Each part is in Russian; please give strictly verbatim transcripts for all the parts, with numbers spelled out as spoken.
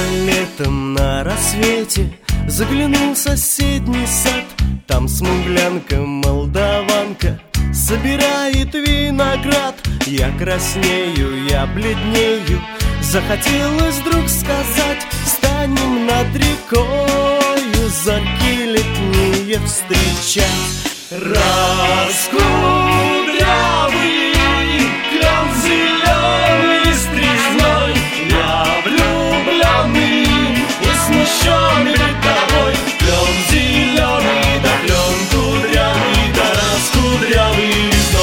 летом на рассвете заглянул в соседний сад. Там смуглянка-молдаванка собирает виноград. Я краснею, я бледнею, захотелось вдруг сказать: станем над рекою зорьки летние встречать. Раскудрявый клен зеленый листвой, я влюбленный и смущенный перед тобой. Клен зеленый, да клен кудрявый, да раскудрявый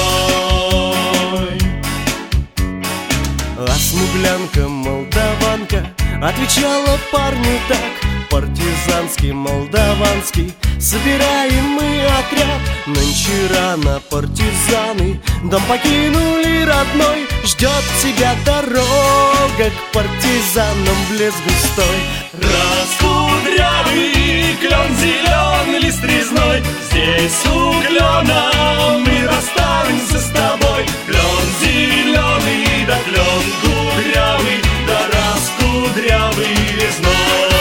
зной. А смуглянка-молдаванка отвечала парню так: партизанский, молдаванский, собираем мы отряд. Нынче рано, партизаны, дом покинули родной. Ждет тебя дорога к партизанам в лес густой. Раскудрявый клен зеленый лист резной, здесь у клена мы расстанемся с тобой. Клен зеленый, да клен кудрявый, да раскудрявый зной.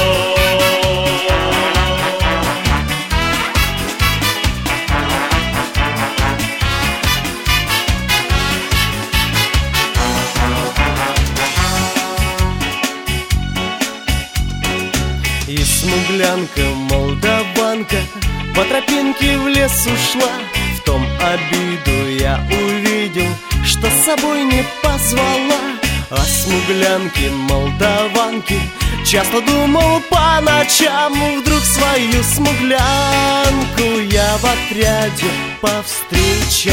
И смуглянка-молдаванка по тропинке в лес ушла. В том обиду я увидел, что с собой не позвала. О смуглянке-молдаванке часто думал по ночам. Вдруг свою смуглянку я в отряде повстречал.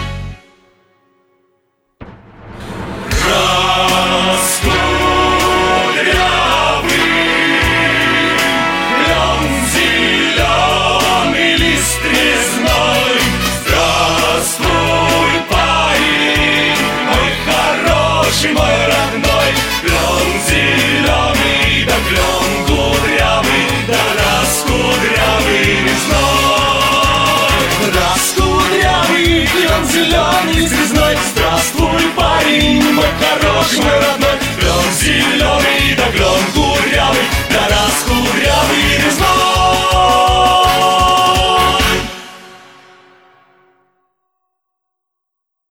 Мой родной, клен зеленый, да клен кудрявый, да раскудрявый зной. Раскудрявый клен зеленый, звездной, здравствуй, парень, мой хороший, мой родной.